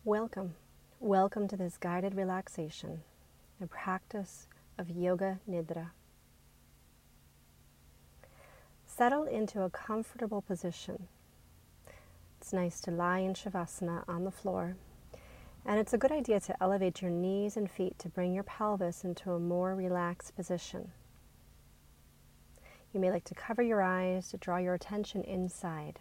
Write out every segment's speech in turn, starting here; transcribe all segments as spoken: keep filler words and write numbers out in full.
Welcome. Welcome to this guided relaxation, a practice of Yoga Nidra. Settle into a comfortable position. It's nice to lie in Shavasana on the floor, and it's a good idea to elevate your knees and feet to bring your pelvis into a more relaxed position. You may like to cover your eyes to draw your attention inside.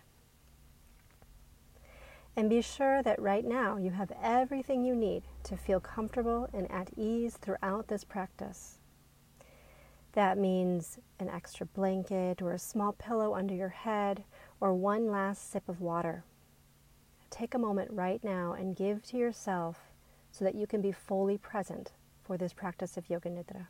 And be sure that right now you have everything you need to feel comfortable and at ease throughout this practice. That means an extra blanket or a small pillow under your head or one last sip of water. Take a moment right now and give to yourself so that you can be fully present for this practice of Yoga Nidra.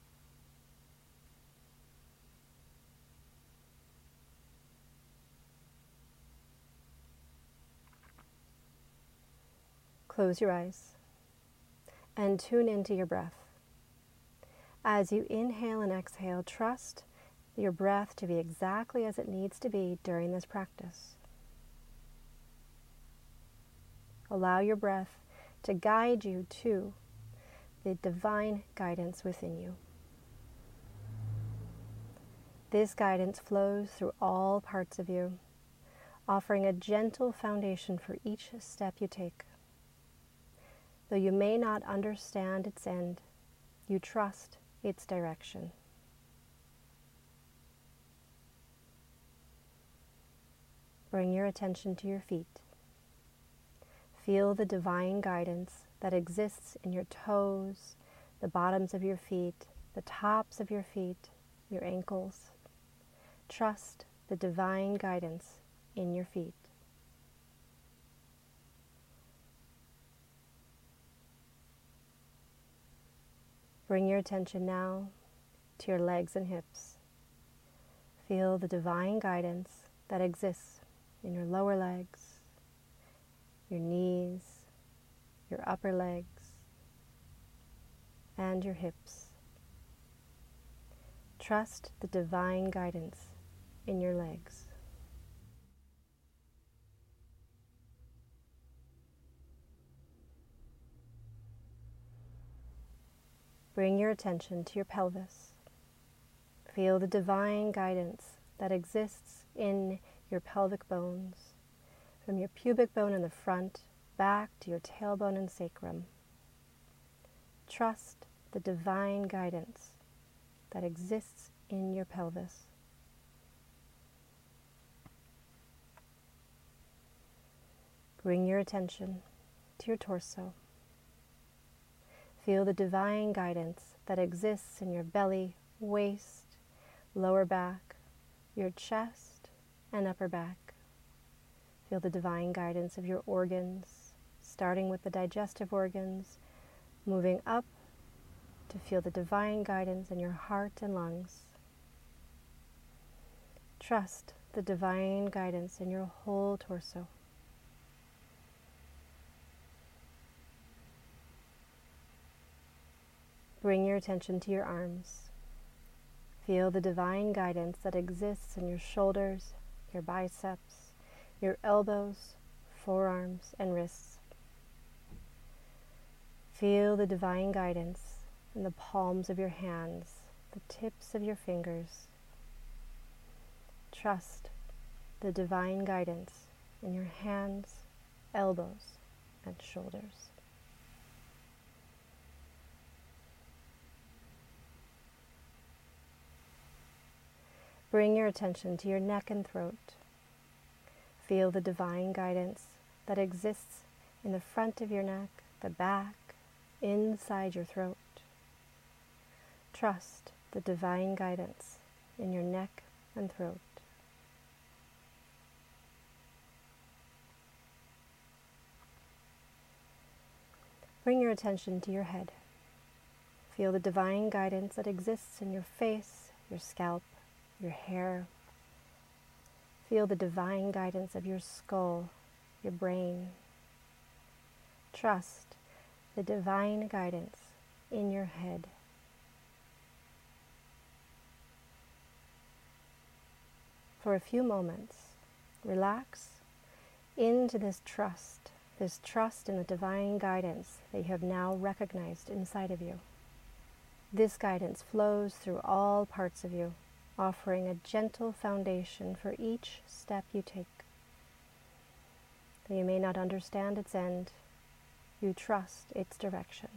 Close your eyes and tune into your breath. As you inhale and exhale, trust your breath to be exactly as it needs to be during this practice. Allow your breath to guide you to the divine guidance within you. This guidance flows through all parts of you, offering a gentle foundation for each step you take. Though you may not understand its end, you trust its direction. Bring your attention to your feet. Feel the divine guidance that exists in your toes, the bottoms of your feet, the tops of your feet, your ankles. Trust the divine guidance in your feet. Bring your attention now to your legs and hips. Feel the divine guidance that exists in your lower legs, your knees, your upper legs, and your hips. Trust the divine guidance in your legs. Bring your attention to your pelvis. Feel the divine guidance that exists in your pelvic bones, from your pubic bone in the front, back to your tailbone and sacrum. Trust the divine guidance that exists in your pelvis. Bring your attention to your torso. Feel the divine guidance that exists in your belly, waist, lower back, your chest, and upper back. Feel the divine guidance of your organs, starting with the digestive organs, moving up to feel the divine guidance in your heart and lungs. Trust the divine guidance in your whole torso. Bring your attention to your arms. Feel the divine guidance that exists in your shoulders, your biceps, your elbows, forearms, and wrists. Feel the divine guidance in the palms of your hands, the tips of your fingers. Trust the divine guidance in your hands, elbows, and shoulders. Bring your attention to your neck and throat. Feel the divine guidance that exists in the front of your neck, the back, inside your throat. Trust the divine guidance in your neck and throat. Bring your attention to your head. Feel the divine guidance that exists in your face, your scalp, your hair. Feel the divine guidance of your skull, your brain. Trust the divine guidance in your head. For a few moments, relax into this trust this trust in the divine guidance that you have now recognized inside of you. This guidance flows through all parts of you, offering a gentle foundation for each step you take. Though you may not understand its end, you trust its direction.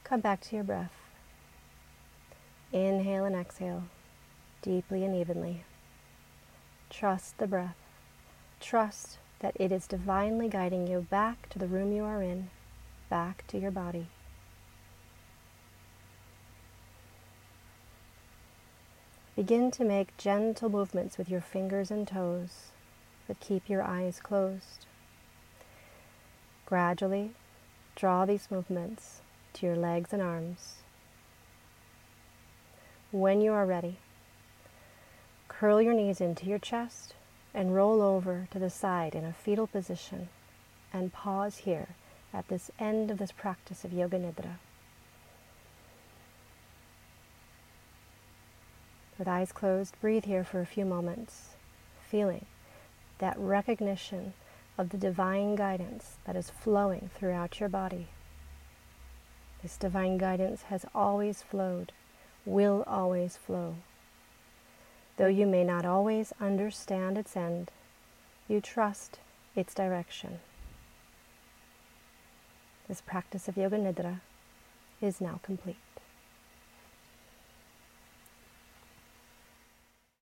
Come back to your breath. Inhale and exhale, deeply and evenly. Trust the breath. Trust that it is divinely guiding you back to the room you are in, back to your body. Begin to make gentle movements with your fingers and toes, but keep your eyes closed. Gradually, draw these movements to your legs and arms. When you are ready, curl your knees into your chest and roll over to the side in a fetal position, and pause here at this end of this practice of Yoga Nidra. With eyes closed, breathe here for a few moments, feeling that recognition of the divine guidance that is flowing throughout your body. This divine guidance has always flowed, will always flow. Though you may not always understand its end, you trust its direction. This practice of Yoga Nidra is now complete.